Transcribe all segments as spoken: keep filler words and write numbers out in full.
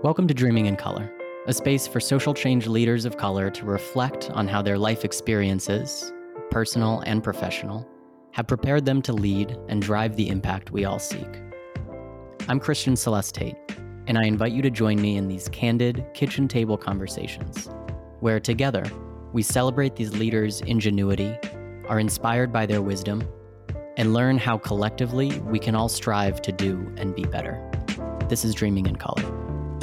Welcome to Dreaming in Color, a space for social change leaders of color to reflect on how their life experiences, personal and professional, have prepared them to lead and drive the impact we all seek. I'm Christian Celeste Tate, and I invite you to join me in these candid kitchen table conversations, where together we celebrate these leaders' ingenuity, are inspired by their wisdom, and learn how collectively we can all strive to do and be better. This is Dreaming in Color.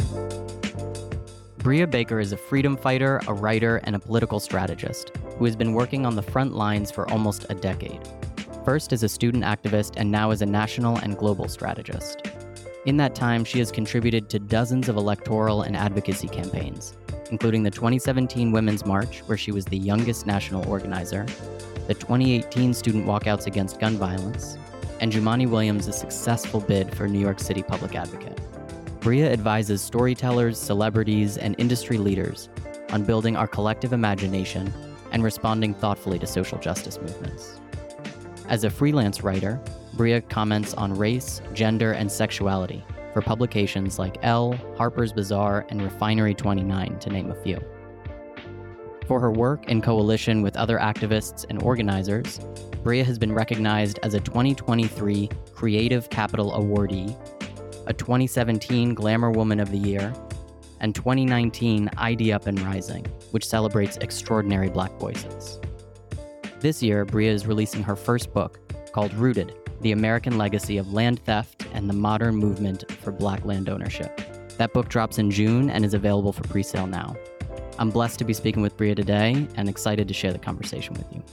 Brea Baker is a freedom fighter, a writer, and a political strategist who has been working on the front lines for almost a decade. First as a student activist and now as a national and global strategist. In that time, she has contributed to dozens of electoral and advocacy campaigns, including the twenty seventeen Women's March, where she was the youngest national organizer, the twenty eighteen student walkouts against gun violence, and Jumaane Williams' successful bid for New York City Public Advocate. Brea advises storytellers, celebrities, and industry leaders on building our collective imagination and responding thoughtfully to social justice movements. As a freelance writer, Brea comments on race, gender, and sexuality for publications like Elle, Harper's Bazaar, and Refinery twenty-nine, to name a few. For her work in coalition with other activists and organizers, Brea has been recognized as a twenty twenty-three Creative Capital Awardee, a twenty seventeen Glamour Woman of the Year, and twenty nineteen I D Up and Rising, which celebrates extraordinary Black voices. This year, Brea is releasing her first book, called Rooted: The American Legacy of Land Theft and the Modern Movement for Black Land Ownership. That book drops in June and is available for pre-sale now. I'm blessed to be speaking with Brea today and excited to share the conversation with you.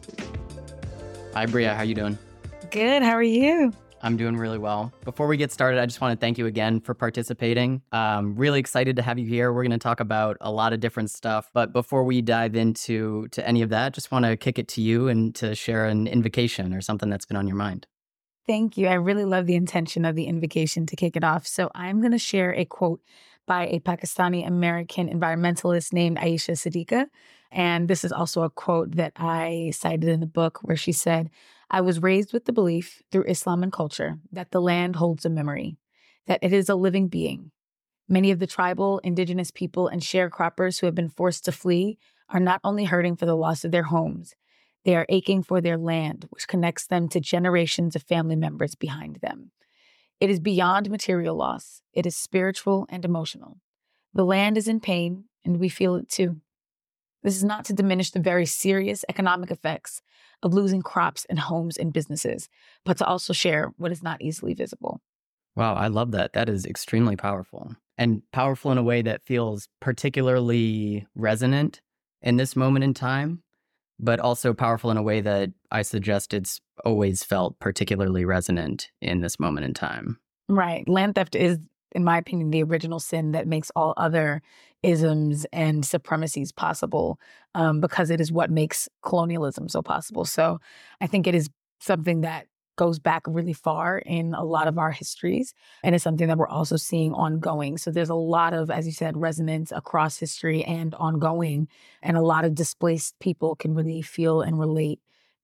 Hi, Brea. How you doing? Good. How are you? I'm doing really well. Before we get started, I just want to thank you again for participating. Um, really excited to have you here. We're going to talk about a lot of different stuff. But before we dive into to any of that, just want to kick it to you and to share an invocation or something that's been on your mind. Thank you. I really love the intention of the invocation to kick it off. So I'm going to share a quote by a Pakistani-American environmentalist named Aisha Siddiqa. And this is also a quote that I cited in the book where she said, "I was raised with the belief through Islam and culture that the land holds a memory, that it is a living being. Many of the tribal, indigenous people, and sharecroppers who have been forced to flee are not only hurting for the loss of their homes, they are aching for their land, which connects them to generations of family members behind them. It is beyond material loss. It is spiritual and emotional. The land is in pain, and we feel it too. This is not to diminish the very serious economic effects of losing crops and homes and businesses, but to also share what is not easily visible." Wow, I love that. That is extremely powerful, and powerful in a way that feels particularly resonant in this moment in time, but also powerful in a way that I suggest it's always felt particularly resonant in this moment in time. Right. Land theft is, in my opinion, the original sin that makes all other isms and supremacies possible, um, because it is what makes colonialism so possible. So I think it is something that goes back really far in a lot of our histories, and it's something that we're also seeing ongoing. So there's a lot of, as you said, resonance across history and ongoing, and a lot of displaced people can really feel and relate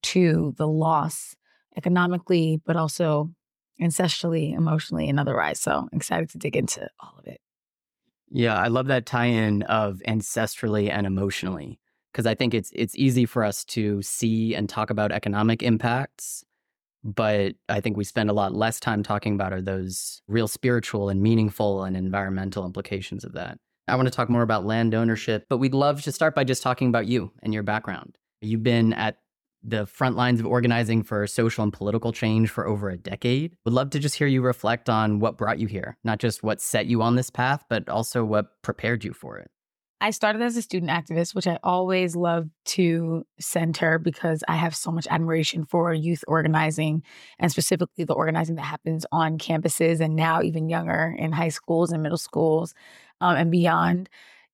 to the loss economically, but also ancestrally, emotionally, and otherwise. So excited to dig into all of it. Yeah, I love that tie-in of ancestrally and emotionally, because I think it's it's easy for us to see and talk about economic impacts, but I think we spend a lot less time talking about are those real spiritual and meaningful and environmental implications of that. I want to talk more about land ownership, but we'd love to start by just talking about you and your background. You've been at the front lines of organizing for social and political change for over a decade. Would love to just hear you reflect on what brought you here, not just what set you on this path, but also what prepared you for it. I started as a student activist, which I always love to center because I have so much admiration for youth organizing, and specifically the organizing that happens on campuses and now even younger in high schools and middle schools um, and beyond.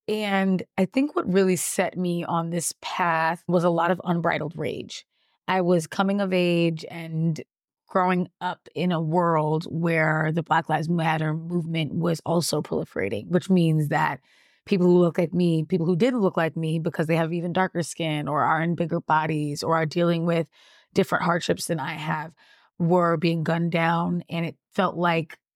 And I think what really set me on this path was a lot of unbridled rage. I was coming of age and growing up in a world where the Black Lives Matter movement was also proliferating, which means that people who look like me, people who didn't look like me because they have even darker skin or are in bigger bodies or are dealing with different hardships than I have, were being gunned down. And it felt like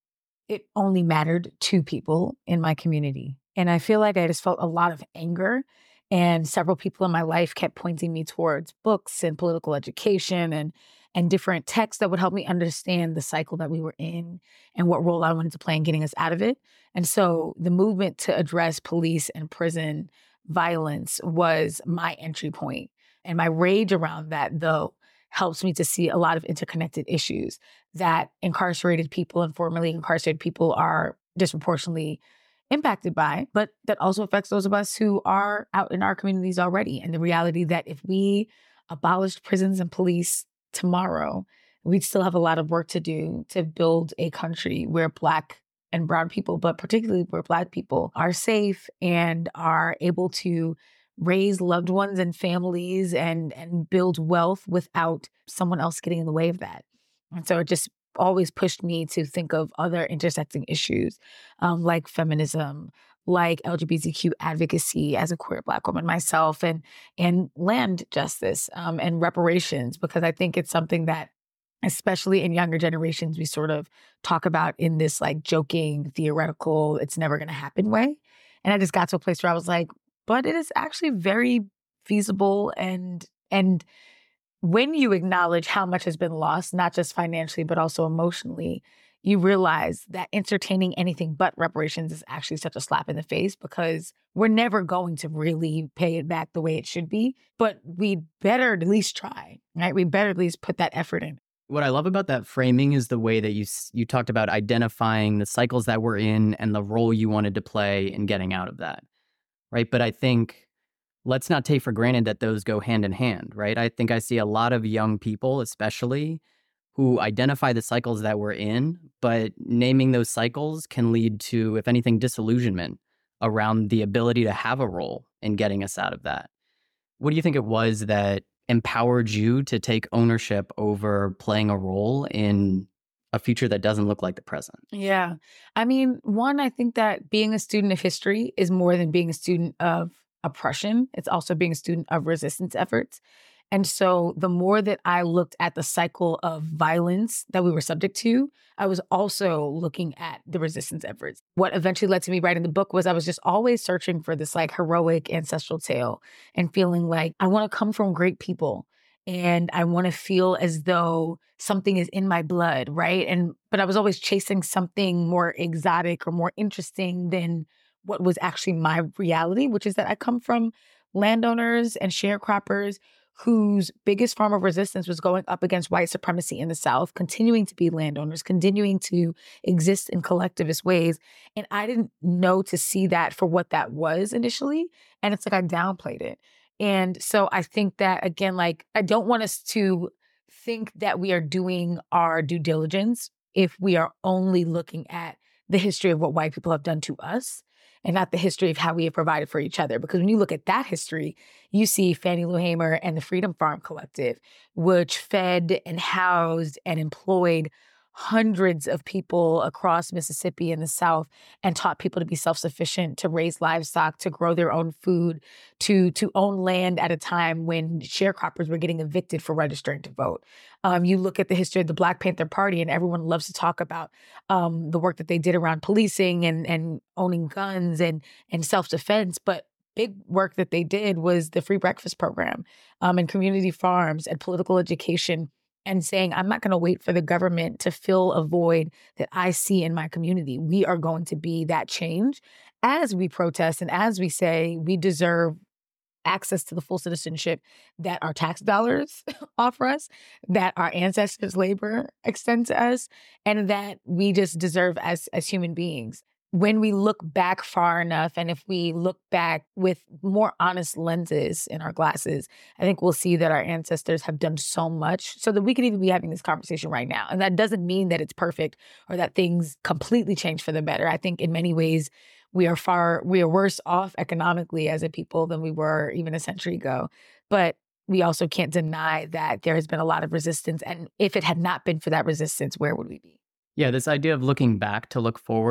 it only mattered to people in my community. And I feel like I just felt a lot of anger. And several people in my life kept pointing me towards books and political education and and different texts that would help me understand the cycle that we were in and what role I wanted to play in getting us out of it. And so the movement to address police and prison violence was my entry point. And my rage around that, though, helps me to see a lot of interconnected issues that incarcerated people and formerly incarcerated people are disproportionately impacted by, but that also affects those of us who are out in our communities already. And the reality that if we abolished prisons and police tomorrow, we'd still have a lot of work to do to build a country where Black and brown people, but particularly where Black people are safe and are able to raise loved ones and families and, and build wealth without someone else getting in the way of that. And so it just always pushed me to think of other intersecting issues um, like feminism, like L G B T Q advocacy as a queer Black woman myself, and and land justice um, and reparations, because I think it's something that, especially in younger generations, we sort of talk about in this like joking, theoretical, it's never going to happen way. And I just got to a place where I was like, but it is actually very feasible. And and when you acknowledge how much has been lost, not just financially, but also emotionally, you realize that entertaining anything but reparations is actually such a slap in the face, because we're never going to really pay it back the way it should be. But we better at least try, right? We better at least put that effort in. What I love about that framing is the way that you you talked about identifying the cycles that we're in and the role you wanted to play in getting out of that, right? But I think let's not take for granted that those go hand in hand, right? I think I see a lot of young people, especially, who identify the cycles that we're in, but naming those cycles can lead to, if anything, disillusionment around the ability to have a role in getting us out of that. What do you think it was that empowered you to take ownership over playing a role in a future that doesn't look like the present? Yeah. I mean, one, I think that being a student of history is more than being a student of oppression. It's also being a student of resistance efforts. And so the more that I looked at the cycle of violence that we were subject to, I was also looking at the resistance efforts. What eventually led to me writing the book was I was just always searching for this like heroic ancestral tale and feeling like I want to come from great people and I want to feel as though something is in my blood, right? And but I was always chasing something more exotic or more interesting than what was actually my reality, which is that I come from landowners and sharecroppers whose biggest form of resistance was going up against white supremacy in the South, continuing to be landowners, continuing to exist in collectivist ways. And I didn't know to see that for what that was initially. And it's like I downplayed it. And so I think that, again, like, I don't want us to think that we are doing our due diligence if we are only looking at the history of what white people have done to us and not the history of how we have provided for each other. Because when you look at that history, you see Fannie Lou Hamer and the Freedom Farm Collective, which fed and housed and employed hundreds of people across Mississippi and the South and taught people to be self-sufficient, to raise livestock, to grow their own food, to, to own land at a time when sharecroppers were getting evicted for registering to vote. Um, you look at the history of the Black Panther Party, and everyone loves to talk about um, the work that they did around policing and, and owning guns and, and self-defense, but big work that they did was the free breakfast program um, and community farms and political education, and saying, I'm not going to wait for the government to fill a void that I see in my community. We are going to be that change as we protest and as we say we deserve access to the full citizenship that our tax dollars offer us, that our ancestors' labor extend to us, and that we just deserve as, as human beings. When we look back far enough, and if we look back with more honest lenses in our glasses, I think we'll see that our ancestors have done so much so that we could even be having this conversation right now. And that doesn't mean that it's perfect or that things completely change for the better. I think in many ways, we are far, we are worse off economically as a people than we were even a century ago. But we also can't deny that there has been a lot of resistance. And if it had not been for that resistance, where would we be? Yeah, this idea of looking back to look forward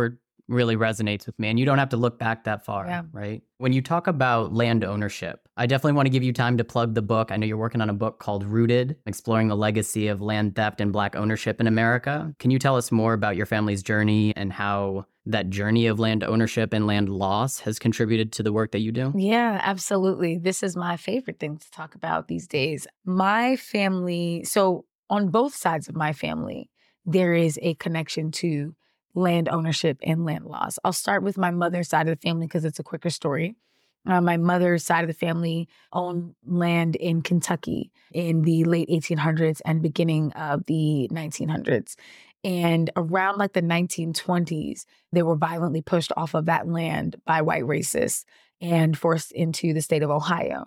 really resonates with me. And you don't have to look back that far, Yeah. right? When you talk about land ownership, I definitely want to give you time to plug the book. I know you're working on a book called Rooted, exploring the legacy of land theft and Black ownership in America. Can you tell us more about your family's journey and how that journey of land ownership and land loss has contributed to the work that you do? Yeah, absolutely. This is my favorite thing to talk about these days. My family, so on both sides of my family, there is a connection to land ownership and land loss. I'll start with my mother's side of the family because it's a quicker story. Uh, my mother's side of the family owned land in Kentucky in the late eighteen hundreds and beginning of the nineteen hundreds. And around like the nineteen twenties, they were violently pushed off of that land by white racists and forced into the state of Ohio.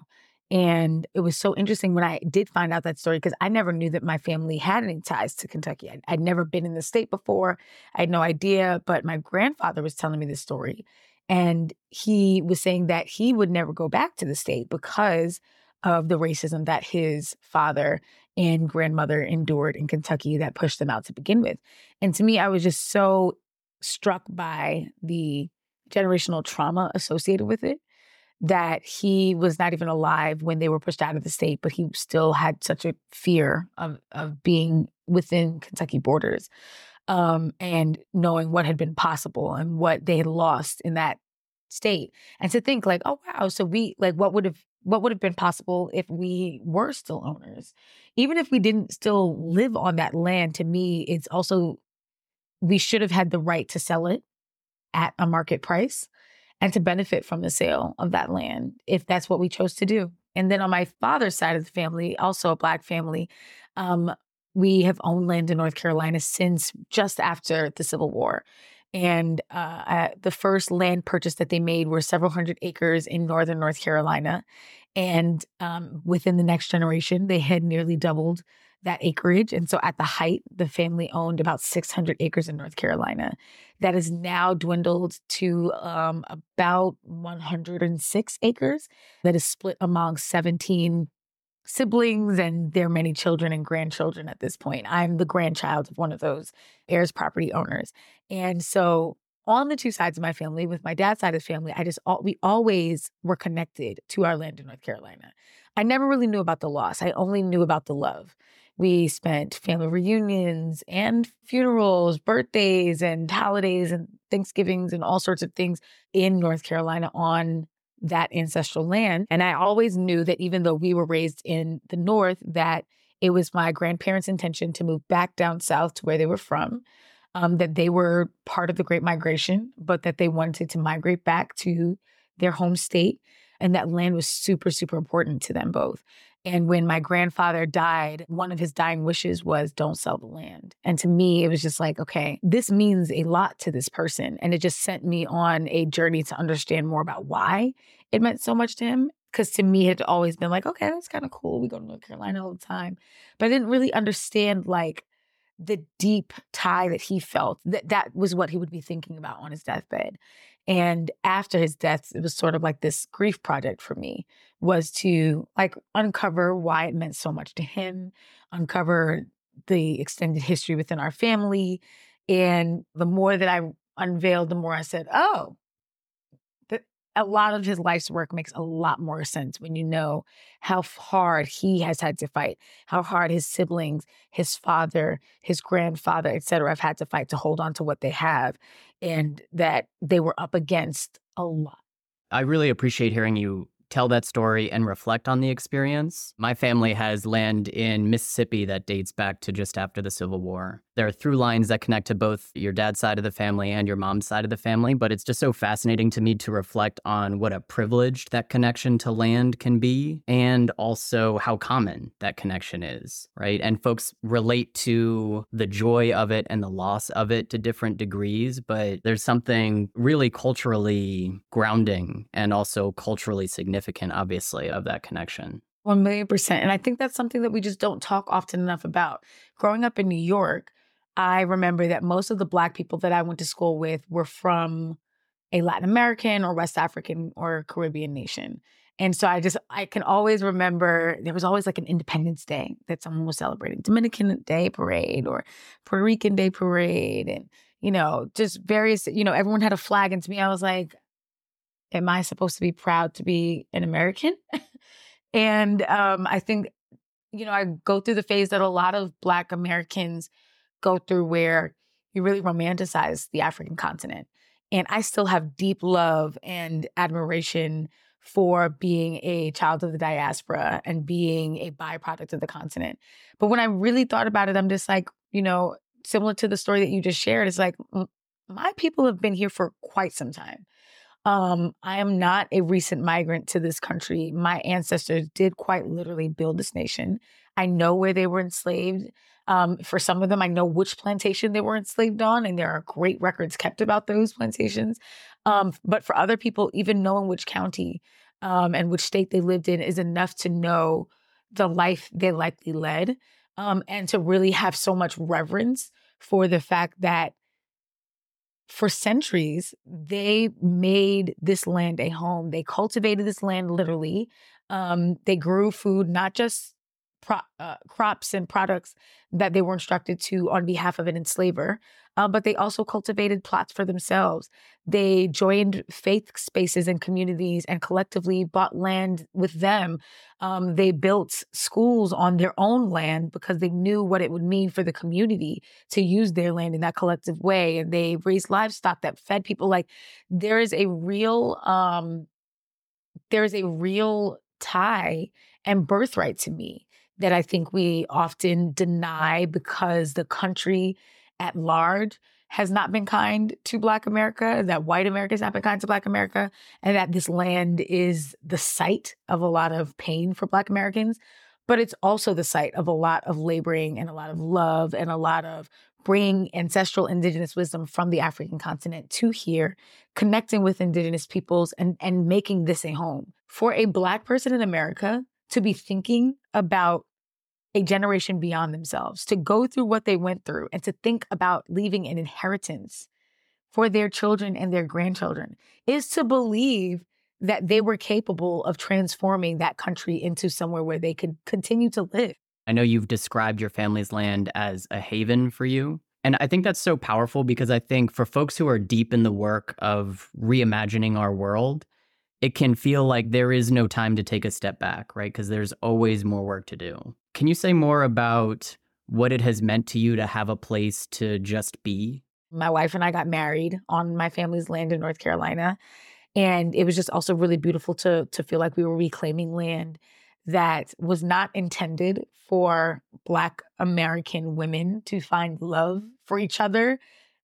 And it was so interesting when I did find out that story because I never knew that my family had any ties to Kentucky. I'd, I'd never been in the state before. I had no idea, but my grandfather was telling me this story. And he was saying that he would never go back to the state because of the racism that his father and grandmother endured in Kentucky that pushed them out to begin with. And to me, I was just so struck by the generational trauma associated with it that he was not even alive when they were pushed out of the state, but he still had such a fear of, of being within Kentucky borders. Um, and knowing what had been possible and what they had lost in that state. And to think like, oh, wow, so we, like, what would have, what would have been possible if we were still owners? Even if we didn't still live on that land, to me, it's also, we should have had the right to sell it at a market price and to benefit from the sale of that land, if that's what we chose to do. And then on my father's side of the family, also a Black family, um, we have owned land in North Carolina since just after the Civil War. And uh, uh, the first land purchase that they made were several hundred acres in northern North Carolina. And um, within the next generation, they had nearly doubled that acreage. And so at the height, the family owned about six hundred acres in North Carolina. That is now dwindled to um, about one hundred six acres that is split among seventeen siblings and their many children and grandchildren at this point. I'm the grandchild of one of those heirs property owners. And so on the two sides of my family, with my dad's side of the family, I just, we always were connected to our land in North Carolina. I never really knew about the loss. I only knew about the love. We spent family reunions and funerals, birthdays and holidays and Thanksgivings and all sorts of things in North Carolina on that ancestral land. And I always knew that even though we were raised in the North, that it was my grandparents' intention to move back down south to where they were from, um, that they were part of the Great Migration, but that they wanted to migrate back to their home state. And that land was super, super important to them both. And when my grandfather died, one of his dying wishes was don't sell the land. And to me, it was just like, okay, this means a lot to this person. And it just sent me on a journey to understand more about why it meant so much to him. Because to me, it had always been like, okay, that's kind of cool. We go to North Carolina all the time. But I didn't really understand like the deep tie that he felt. That that was what he would be thinking about on his deathbed. And after his death, it was sort of like this grief project for me, was to like uncover why it meant so much to him, uncover the extended history within our family. And the more that I unveiled, the more I said, oh, that a lot of his life's work makes a lot more sense when you know how hard he has had to fight, how hard his siblings, his father, his grandfather, et cetera, have had to fight to hold on to what they have, and that they were up against a lot. I really appreciate hearing you tell that story and reflect on the experience. My family has land in Mississippi that dates back to just after the Civil War. There are through lines that connect to both your dad's side of the family and your mom's side of the family, but it's just so fascinating to me to reflect on what a privilege that connection to land can be, and also how common that connection is, right? And folks relate to the joy of it and the loss of it to different degrees, but there's something really culturally grounding and also culturally significant, obviously, of that connection. One million percent. And I think that's something that we just don't talk often enough about. Growing up in New York, I remember that most of the Black people that I went to school with were from a Latin American or West African or Caribbean nation. And so I just, I can always remember there was always like an Independence Day that someone was celebrating, Dominican Day parade or Puerto Rican Day parade. And, you know, just various, you know, everyone had a flag. And to me, I was like, am I supposed to be proud to be an American? and um, I think, you know, I go through the phase that a lot of Black Americans go through where you really romanticize the African continent. And I still have deep love and admiration for being a child of the diaspora and being a byproduct of the continent. But when I really thought about it, I'm just like, you know, similar to the story that you just shared, it's like, m- my people have been here for quite some time. Um, I am not a recent migrant to this country. My ancestors did quite literally build this nation. I know where they were enslaved. Um, for some of them, I know which plantation they were enslaved on, and there are great records kept about those plantations. Um, but for other people, even knowing which county um, and which state they lived in is enough to know the life they likely led, um, and to really have so much reverence for the fact that for centuries, they made this land a home. They cultivated this land literally. Um, they grew food, not just pro- uh, crops and products that they were instructed to on behalf of an enslaver, uh, but they also cultivated plots for themselves. They joined faith spaces and communities and collectively bought land with them. Um, they built schools on their own land because they knew what it would mean for the community to use their land in that collective way. And they raised livestock that fed people. Like there is a real, um, there is a real tie and birthright to me that I think we often deny because the country at large has not been kind to Black America, that white America has not been kind to Black America, and that this land is the site of a lot of pain for Black Americans. But it's also the site of a lot of laboring and a lot of love and a lot of bringing ancestral indigenous wisdom from the African continent to here, connecting with indigenous peoples and, and making this a home. For a Black person in America to be thinking about a generation beyond themselves, to go through what they went through and to think about leaving an inheritance for their children and their grandchildren is to believe that they were capable of transforming that country into somewhere where they could continue to live. I know you've described your family's land as a haven for you. And I think that's so powerful because I think for folks who are deep in the work of reimagining our world, it can feel like there is no time to take a step back, right? Because there's always more work to do. Can you say more about what it has meant to you to have a place to just be? My wife and I got married on my family's land in North Carolina. And it was just also really beautiful to, to feel like we were reclaiming land that was not intended for Black American women to find love for each other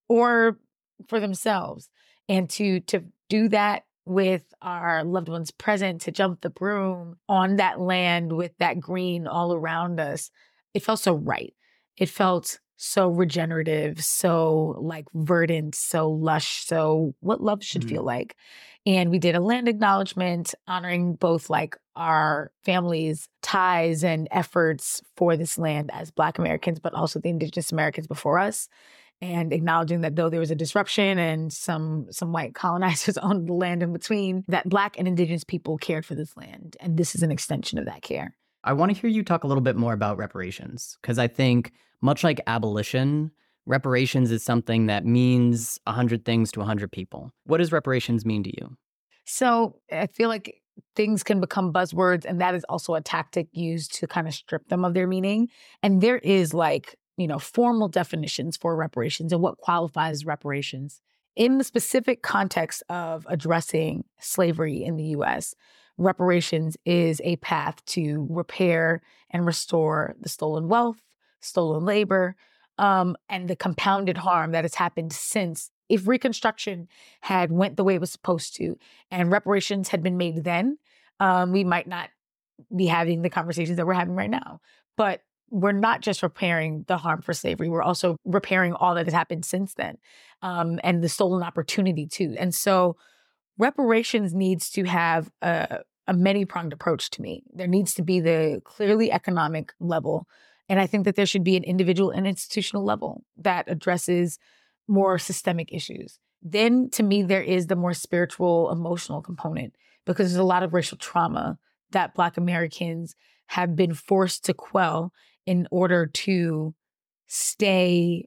or for themselves. And to, to do that with our loved ones present, to jump the broom on that land with that green all around us, it felt so right. It felt so regenerative, so like verdant, so lush, so what love should mm-hmm. feel like. And we did a land acknowledgement honoring both like our families' ties and efforts for this land as Black Americans, but also the Indigenous Americans before us. And acknowledging that though there was a disruption and some some white colonizers owned the land in between, that Black and Indigenous people cared for this land. And this is an extension of that care. I want to hear you talk a little bit more about reparations, because I think much like abolition, reparations is something that means a hundred things to a hundred people. What does reparations mean to you? So I feel like things can become buzzwords, and that is also a tactic used to kind of strip them of their meaning. And there is like, you know, formal definitions for reparations and what qualifies reparations. In the specific context of addressing slavery in the U S, reparations is a path to repair and restore the stolen wealth, stolen labor, um, and the compounded harm that has happened since. If Reconstruction had went the way it was supposed to and reparations had been made then, um, we might not be having the conversations that we're having right now. But we're not just repairing the harm for slavery. We're also repairing all that has happened since then, um, and the stolen opportunity too. And so reparations needs to have a, a many-pronged approach to me. There needs to be the clearly economic level. And I think that there should be an individual and institutional level that addresses more systemic issues. Then to me, there is the more spiritual, emotional component, because there's a lot of racial trauma that Black Americans have been forced to quell in order to stay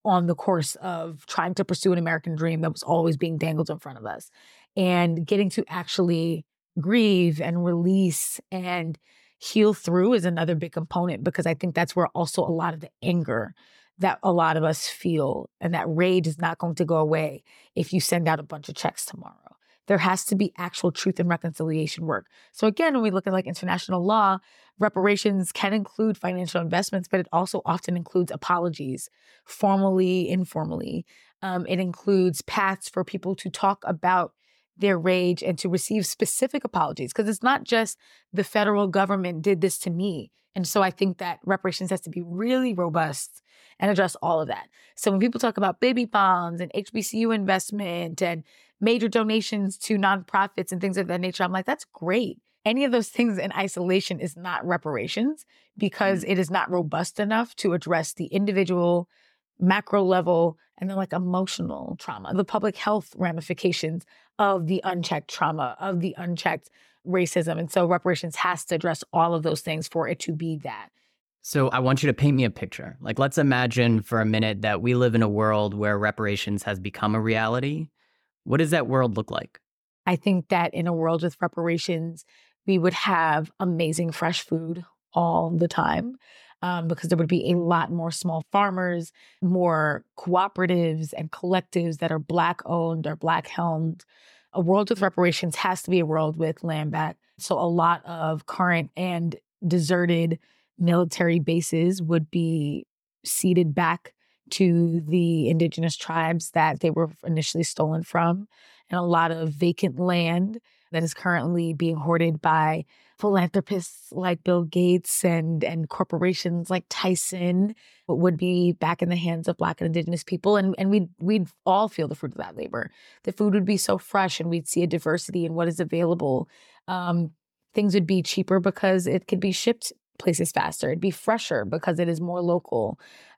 on the course of trying to pursue an American dream that was always being dangled in front of us. And getting to actually grieve and release and heal through is another big component, because I think that's where also a lot of the anger that a lot of us feel and that rage is not going to go away if you send out a bunch of checks tomorrow. There has to be actual truth and reconciliation work. So again, when we look at like international law, reparations can include financial investments, but it also often includes apologies, formally, informally. Um, it includes paths for people to talk about their rage and to receive specific apologies, because it's not just the federal government did this to me. And so I think that reparations has to be really robust and address all of that. So when people talk about baby bonds and H B C U investment and major donations to nonprofits and things of that nature, I'm like, that's great. Any of those things in isolation is not reparations, because it is not robust enough to address the individual, macro level, and then like emotional trauma, the public health ramifications of the unchecked trauma, of the unchecked racism. And so reparations has to address all of those things for it to be that. So I want you to paint me a picture. Like, let's imagine for a minute that we live in a world where reparations has become a reality. What does that world look like? I think that in a world with reparations, we would have amazing fresh food all the time. Um, because there would be a lot more small farmers, more cooperatives and collectives that are Black owned or Black helmed. A world with reparations has to be a world with land back. So a lot of current and deserted military bases would be ceded back to the indigenous tribes that they were initially stolen from, and a lot of vacant land that is currently being hoarded by philanthropists like Bill Gates and, and corporations like Tyson would be back in the hands of Black and Indigenous people. And, and we'd, we'd all feel the fruit of that labor. The food would be so fresh, and we'd see a diversity in what is available. Um, things would be cheaper because it could be shipped places faster. It'd be fresher because it is more local.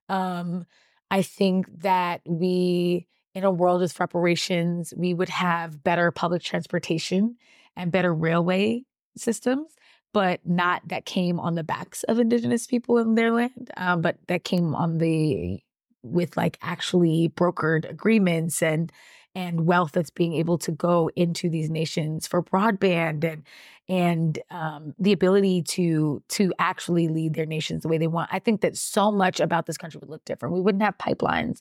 Um, I think that we, in a world with reparations, we would have better public transportation and better railway systems, but not that came on the backs of Indigenous people in their land, um, but that came on the, with like actually brokered agreements and and wealth that's being able to go into these nations for broadband and and um, the ability to to actually lead their nations the way they want. I think that so much about this country would look different. We wouldn't have pipelines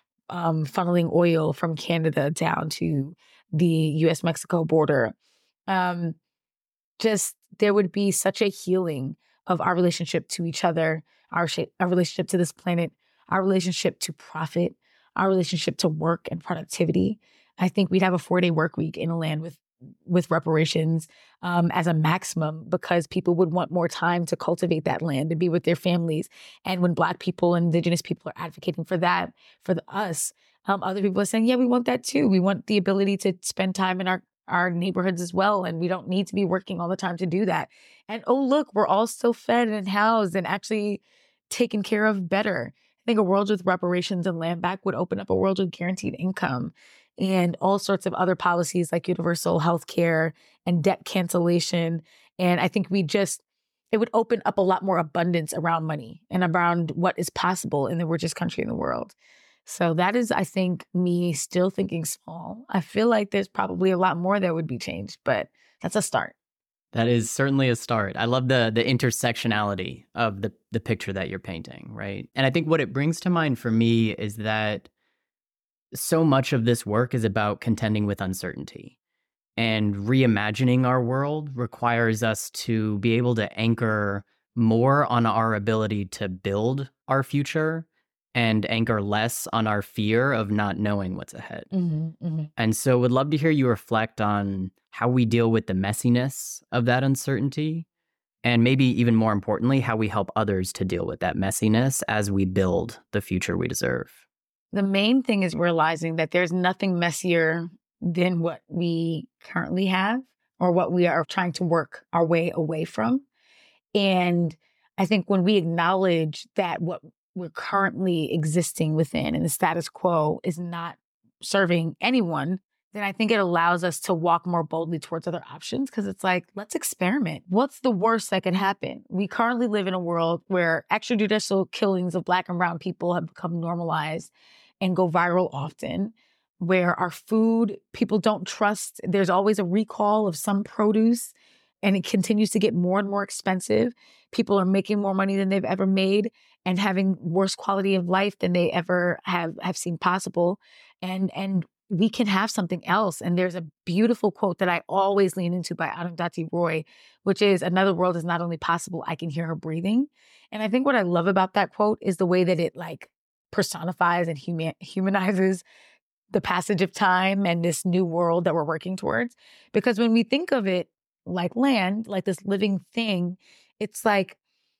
um, funneling oil from Canada down to the U S Mexico border. Um, just there would be such a healing of our relationship to each other, our, sh- our relationship to this planet, our relationship to profit, our relationship to work and productivity. I think we'd have a four-day work week in a land with with reparations um, as a maximum, because people would want more time to cultivate that land, to be with their families. And when Black people and Indigenous people are advocating for that, for the, us, um, other people are saying, yeah, we want that too. We want the ability to spend time in our our neighborhoods as well. And we don't need to be working all the time to do that. And oh, look, we're all still fed and housed and actually taken care of better. I think a world with reparations and land back would open up a world with guaranteed income and all sorts of other policies like universal health care and debt cancellation. And I think we just, it would open up a lot more abundance around money and around what is possible in the richest country in the world. So that is, I think, me still thinking small. I feel like there's probably a lot more that would be changed, but that's a start. That is certainly a start. I love the the intersectionality of the the picture that you're painting, right? And I think what it brings to mind for me is that so much of this work is about contending with uncertainty. And reimagining our world requires us to be able to anchor more on our ability to build our future and anchor less on our fear of not knowing what's ahead. Mm-hmm, mm-hmm. And so would love to hear you reflect on how we deal with the messiness of that uncertainty, and maybe even more importantly, how we help others to deal with that messiness as we build the future we deserve. The main thing is realizing that there's nothing messier than what we currently have or what we are trying to work our way away from. And I think when we acknowledge that what we're currently existing within and the status quo is not serving anyone, then I think it allows us to walk more boldly towards other options because it's like, let's experiment. What's the worst that could happen? We currently live in a world where extrajudicial killings of Black and brown people have become normalized and go viral often, where our food, people don't trust. There's always a recall of some produce and it continues to get more and more expensive. People are making more money than they've ever made and having worse quality of life than they ever have, have seen possible. And, and we can have something else. And there's a beautiful quote that I always lean into by Arundhati Roy, which is, another world is not only possible, I can hear her breathing. And I think what I love about that quote is the way that it like personifies and human- humanizes the passage of time and this new world that we're working towards. Because when we think of it like land, like this living thing, it's like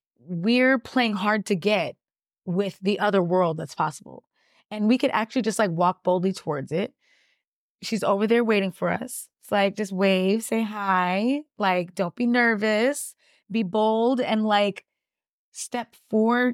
we're playing hard to get with the other world that's possible. And we could actually just like walk boldly towards it. She's over there waiting for us. It's like, just wave, say hi, like, don't be nervous, be bold, and like step forward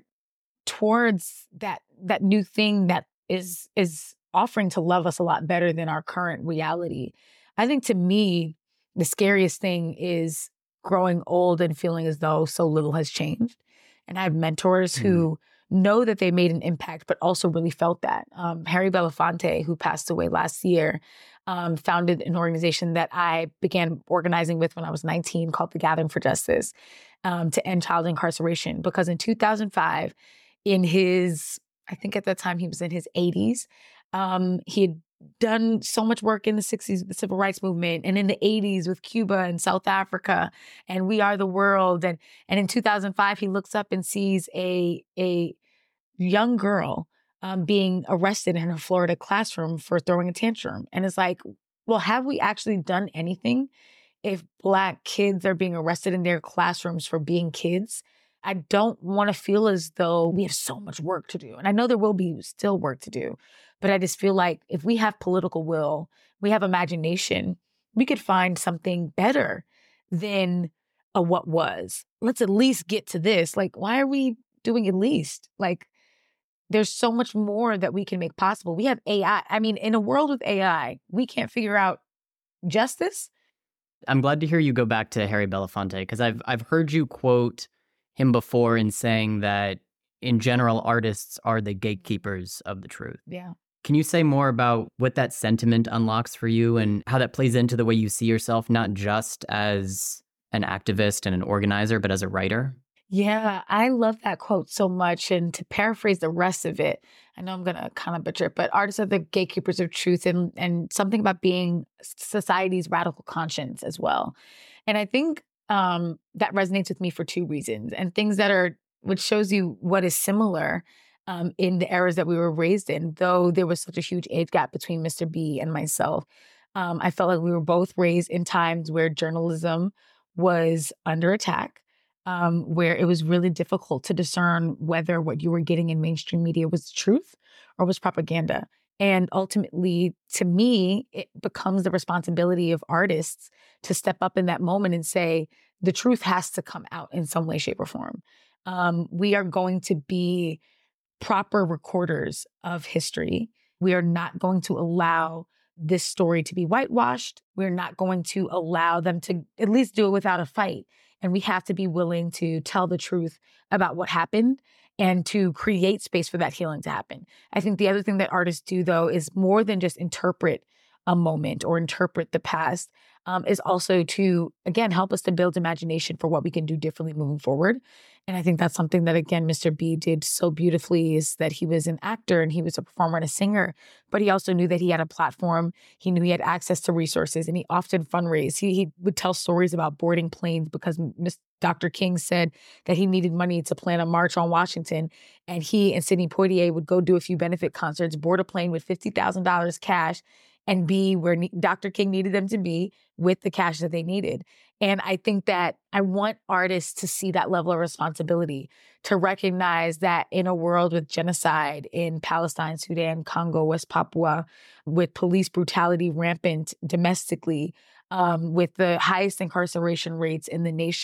towards that, that new thing that is, is offering to love us a lot better than our current reality. I think to me, the scariest thing is growing old and feeling as though so little has changed. And I have mentors mm. who know that they made an impact, but also really felt that. Um, Harry Belafonte, who passed away last year, um, founded an organization that I began organizing with when I was nineteen called the Gathering for Justice, um, to end child incarceration. Because in two thousand five, in his, I think at that time he was in his eighties, um, he had done so much work in the sixties with the civil rights movement, and in the eighties with Cuba and South Africa and We Are the World. And, and in two thousand five, he looks up and sees a, a young girl um, being arrested in her Florida classroom for throwing a tantrum. And it's like, well, have we actually done anything if Black kids are being arrested in their classrooms for being kids? I don't want to feel as though we have so much work to do. And I know there will be still work to do, but I just feel like if we have political will, we have imagination, we could find something better than a what was. Let's at least get to this. Like, why are we doing at least? Like, there's so much more that we can make possible. We have A I. I mean, in a world with A I, we can't figure out justice. I'm glad to hear you go back to Harry Belafonte, because I've I've heard you quote him before in saying that, in general, artists are the gatekeepers of the truth. Yeah. Can you say more about what that sentiment unlocks for you and how that plays into the way you see yourself, not just as an activist and an organizer, but as a writer? Yeah, I love that quote so much. And to paraphrase the rest of it, I know I'm going to kind of butcher it, but artists are the gatekeepers of truth, and, and something about being society's radical conscience as well. And I think um, that resonates with me for two reasons, and things that are, which shows you what is similar um, in the eras that we were raised in, though there was such a huge age gap between Mister B and myself. Um, I felt like we were both raised in times where journalism was under attack. Um, where it was really difficult to discern whether what you were getting in mainstream media was truth or was propaganda. And ultimately, to me, it becomes the responsibility of artists to step up in that moment and say, the truth has to come out in some way, shape, or form. Um, we are going to be proper recorders of history. We are not going to allow this story to be whitewashed. We're not going to allow them to at least do it without a fight. And we have to be willing to tell the truth about what happened and to create space for that healing to happen. I think the other thing that artists do, though, is more than just interpret a moment or interpret the past, um, is also to, again, help us to build imagination for what we can do differently moving forward. And I think that's something that, again, Mister B did so beautifully, is that he was an actor and he was a performer and a singer, but he also knew that he had a platform. He knew he had access to resources, and he often fundraised. He, he would tell stories about boarding planes because Miss Doctor King said that he needed money to plan a march on Washington. And he and Sidney Poitier would go do a few benefit concerts, board a plane with fifty thousand dollars cash, and be where Doctor King needed them to be with the cash that they needed. And I think that I want artists to see that level of responsibility, to recognize that in a world with genocide in Palestine, Sudan, Congo, West Papua, with police brutality rampant domestically, um, with the highest incarceration rates in the nation,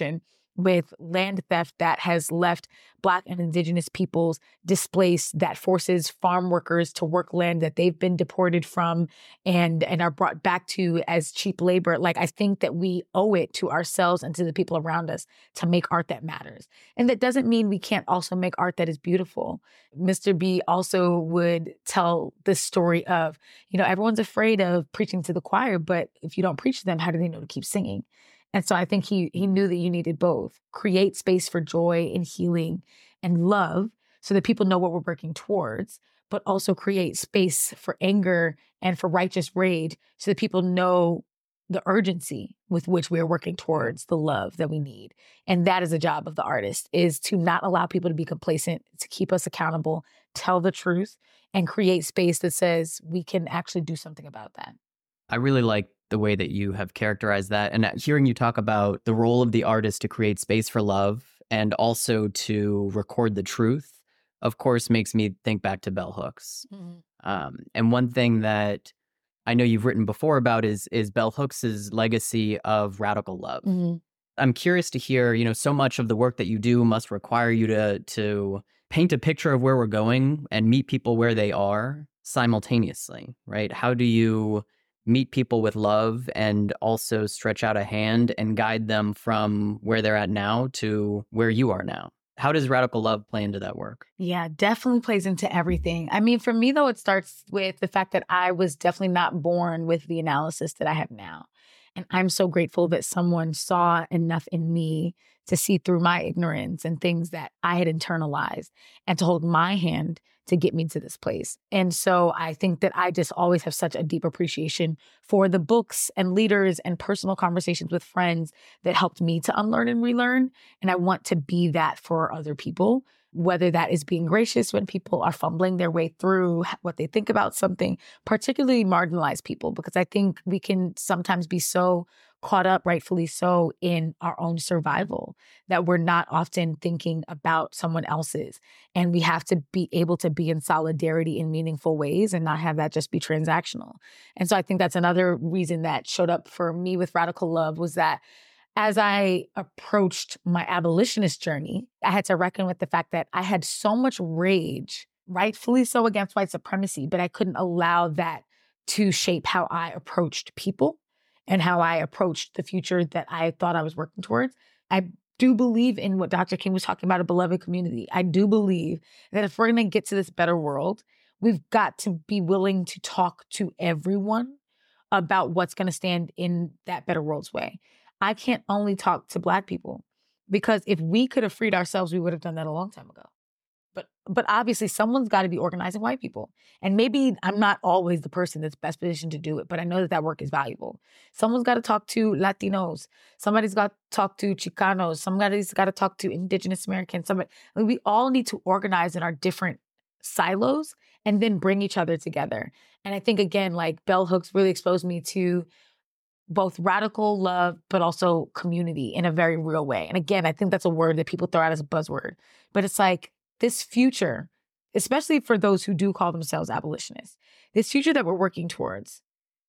with land theft that has left Black and Indigenous peoples displaced, that forces farm workers to work land that they've been deported from and, and are brought back to as cheap labor. Like, I think that we owe it to ourselves and to the people around us to make art that matters. And that doesn't mean we can't also make art that is beautiful. Mister B also would tell this story of, you know, everyone's afraid of preaching to the choir, but if you don't preach to them, how do they know to keep singing? And so I think he he knew that you needed both. Create space for joy and healing and love so that people know what we're working towards, but also create space for anger and for righteous rage so that people know the urgency with which we are working towards the love that we need. And that is the job of the artist, is to not allow people to be complacent, to keep us accountable, tell the truth, and create space that says we can actually do something about that. I really like the way that you have characterized that. And hearing you talk about the role of the artist to create space for love and also to record the truth, of course, makes me think back to Bell Hooks. Mm-hmm. Um, and one thing that I know you've written before about is is Bell Hooks's legacy of radical love. Mm-hmm. I'm curious to hear, you know, so much of the work that you do must require you to to paint a picture of where we're going and meet people where they are simultaneously, right? How do you meet people with love and also stretch out a hand and guide them from where they're at now to where you are now? How does radical love play into that work? Yeah, definitely plays into everything. I mean, for me, though, it starts with the fact that I was definitely not born with the analysis that I have now. And I'm so grateful that someone saw enough in me to see through my ignorance and things that I had internalized and to hold my hand to get me to this place. And so I think that I just always have such a deep appreciation for the books and leaders and personal conversations with friends that helped me to unlearn and relearn. And I want to be that for other people, whether that is being gracious when people are fumbling their way through what they think about something, particularly marginalized people, because I think we can sometimes be so caught up, rightfully so, in our own survival that we're not often thinking about someone else's. And we have to be able to be in solidarity in meaningful ways and not have that just be transactional. And so I think that's another reason that showed up for me with Radical Love, was that as I approached my abolitionist journey, I had to reckon with the fact that I had so much rage, rightfully so, against white supremacy, but I couldn't allow that to shape how I approached people and how I approached the future that I thought I was working towards. I do believe in what Doctor King was talking about, a beloved community. I do believe that if we're going to get to this better world, we've got to be willing to talk to everyone about what's going to stand in that better world's way. I can't only talk to Black people, because if we could have freed ourselves, we would have done that a long time ago. But but obviously someone's got to be organizing white people. And maybe I'm not always the person that's best positioned to do it, but I know that that work is valuable. Someone's got to talk to Latinos. Somebody's got to talk to Chicanos. Somebody's got to talk to Indigenous Americans. Somebody, I mean, we all need to organize in our different silos and then bring each other together. And I think, again, like Bell Hooks really exposed me to both radical love, but also community in a very real way. And again, I think that's a word that people throw out as a buzzword, but it's like this future, especially for those who do call themselves abolitionists, this future that we're working towards,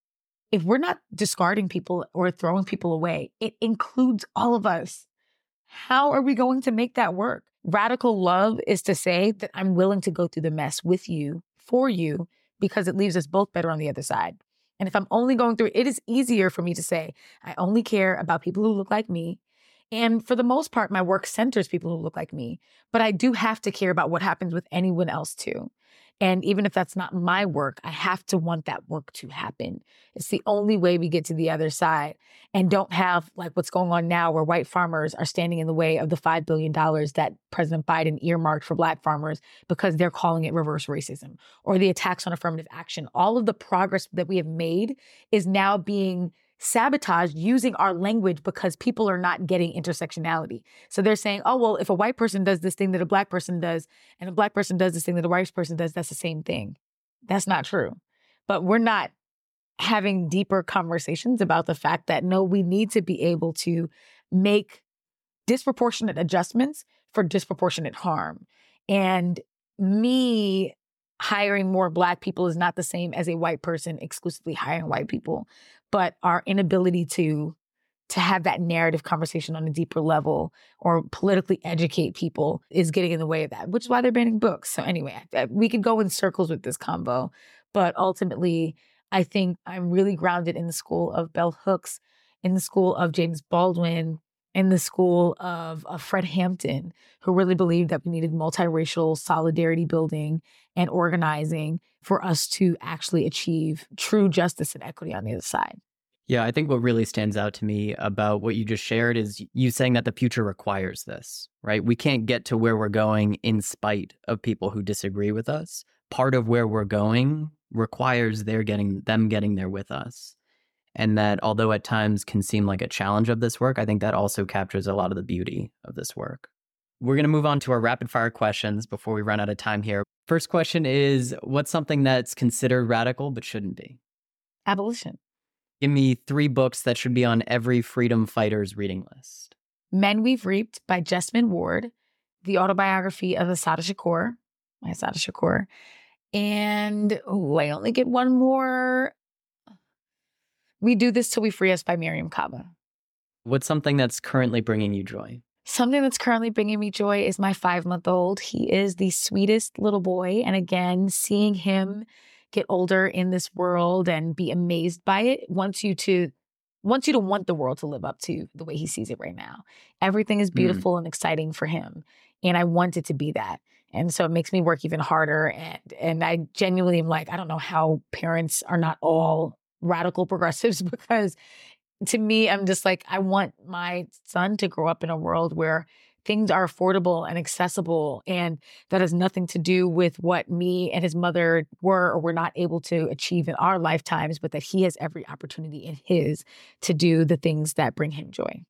if we're not discarding people or throwing people away, it includes all of us. How are we going to make that work? Radical love is to say that I'm willing to go through the mess with you, for you, because it leaves us both better on the other side. And if I'm only going through it, it is easier for me to say, I only care about people who look like me. And for the most part, my work centers people who look like me. But I do have to care about what happens with anyone else too. And even if that's not my work, I have to want that work to happen. It's the only way we get to the other side and don't have like what's going on now, where white farmers are standing in the way of the five billion dollars that President Biden earmarked for Black farmers because they're calling it reverse racism, or the attacks on affirmative action. All of the progress that we have made is now being sabotaged using our language because people are not getting intersectionality. So they're saying, oh, well, if a white person does this thing that a Black person does, and a Black person does this thing that a white person does, that's the same thing. That's not true. But we're not having deeper conversations about the fact that, no, we need to be able to make disproportionate adjustments for disproportionate harm. And me hiring more Black people is not the same as a white person exclusively hiring white people, but our inability to to have that narrative conversation on a deeper level or politically educate people is getting in the way of that, which is why they're banning books. So anyway, we could go in circles with this combo, but ultimately, I think I'm really grounded in the school of Bell Hooks, in the school of James Baldwin, in the school of, of Fred Hampton, who really believed that we needed multiracial solidarity building and organizing for us to actually achieve true justice and equity on the other side. Yeah, I think what really stands out to me about what you just shared is you saying that the future requires this, right? We can't get to where we're going in spite of people who disagree with us. Part of where we're going requires their getting them getting there with us. And that although at times can seem like a challenge of this work, I think that also captures a lot of the beauty of this work. We're going to move on to our rapid fire questions before we run out of time here. First question is, what's something that's considered radical but shouldn't be? Abolition. Give me three books that should be on every freedom fighter's reading list. Men We've Reaped by Jessamine Ward, the autobiography of Assata Shakur, my Assata Shakur, and oh, I only get one more. We Do This Till We Free Us by Miriam Kaba. What's something that's currently bringing you joy? Something that's currently bringing me joy is my five-month-old. He is the sweetest little boy. And again, seeing him get older in this world and be amazed by it wants you to wants you to want the world to live up to the way he sees it right now. Everything is beautiful mm. and exciting for him. And I want it to be that. And so it makes me work even harder. And, and I genuinely am like, I don't know how parents are not all radical progressives, because to me, I'm just like, I want my son to grow up in a world where things are affordable and accessible. And that has nothing to do with what me and his mother were or were not able to achieve in our lifetimes, but that he has every opportunity in his to do the things that bring him joy.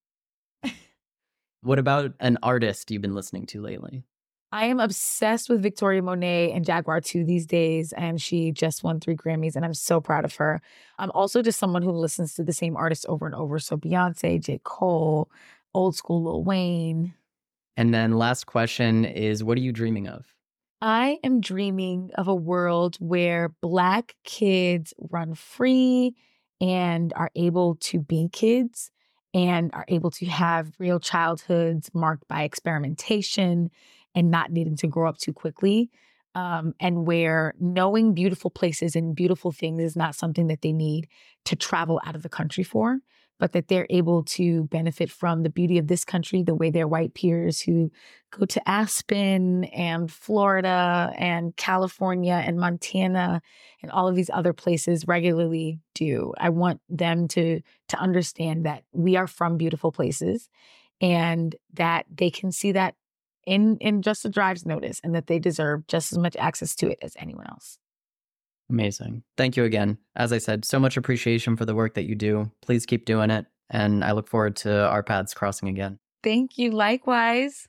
What about an artist you've been listening to lately? I am obsessed with Victoria Monet and Jaguar two these days, and she just won three Grammys, and I'm so proud of her. I'm also just someone who listens to the same artists over and over. So Beyonce, J. Cole, old school Lil Wayne. And then last question is, what are you dreaming of? I am dreaming of a world where Black kids run free and are able to be kids and are able to have real childhoods marked by experimentation and not needing to grow up too quickly, um, and where knowing beautiful places and beautiful things is not something that they need to travel out of the country for, but that they're able to benefit from the beauty of this country the way their white peers who go to Aspen and Florida and California and Montana and all of these other places regularly do. I want them to, to understand that we are from beautiful places and that they can see that in, in just a drive's notice and that they deserve just as much access to it as anyone else. Amazing. Thank you again. As I said, so much appreciation for the work that you do. Please keep doing it. And I look forward to our paths crossing again. Thank you. Likewise.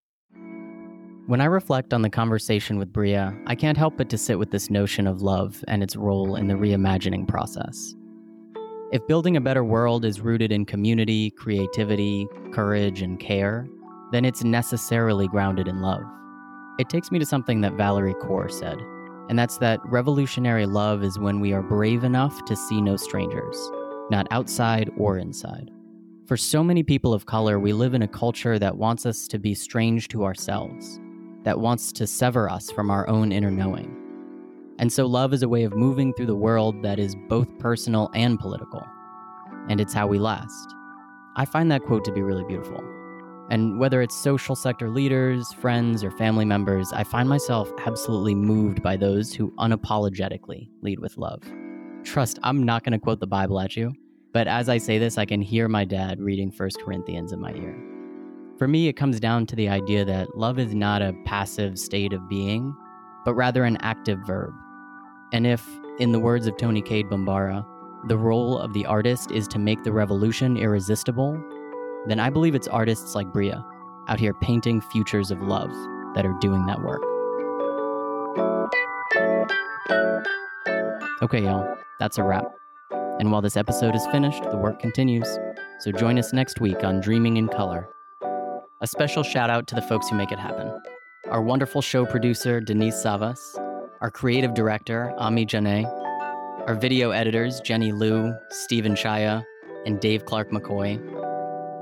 When I reflect on the conversation with Bria, I can't help but to sit with this notion of love and its role in the reimagining process. If building a better world is rooted in community, creativity, courage, and care, then it's necessarily grounded in love. It takes me to something that Valerie Kaur said, and that's that revolutionary love is when we are brave enough to see no strangers, not outside or inside. For so many people of color, we live in a culture that wants us to be strange to ourselves, that wants to sever us from our own inner knowing. And so love is a way of moving through the world that is both personal and political, and it's how we last. I find that quote to be really beautiful. And whether it's social sector leaders, friends, or family members, I find myself absolutely moved by those who unapologetically lead with love. Trust, I'm not going to quote the Bible at you, but as I say this, I can hear my dad reading First Corinthians in my ear. For me, it comes down to the idea that love is not a passive state of being, but rather an active verb. And if, in the words of Toni Cade Bambara, the role of the artist is to make the revolution irresistible, then I believe it's artists like Bria out here painting futures of love that are doing that work. Okay, y'all, that's a wrap. And while this episode is finished, the work continues. So join us next week on Dreaming in Color. A special shout out to the folks who make it happen. Our wonderful show producer, Denise Savas, our creative director, Ami Janeh, our video editors, Jenny Liu, Stephen Chaya, and Dave Clark McCoy,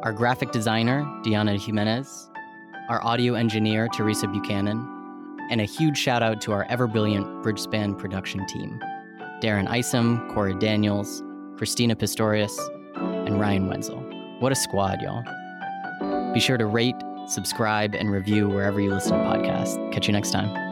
our graphic designer, Diana Jimenez, our audio engineer, Teresa Buchanan, and a huge shout out to our ever brilliant Bridgespan production team, Darren Isom, Corey Daniels, Christina Pistorius, and Ryan Wenzel. What a squad, y'all. Be sure to rate, subscribe, and review wherever you listen to podcasts. Catch you next time.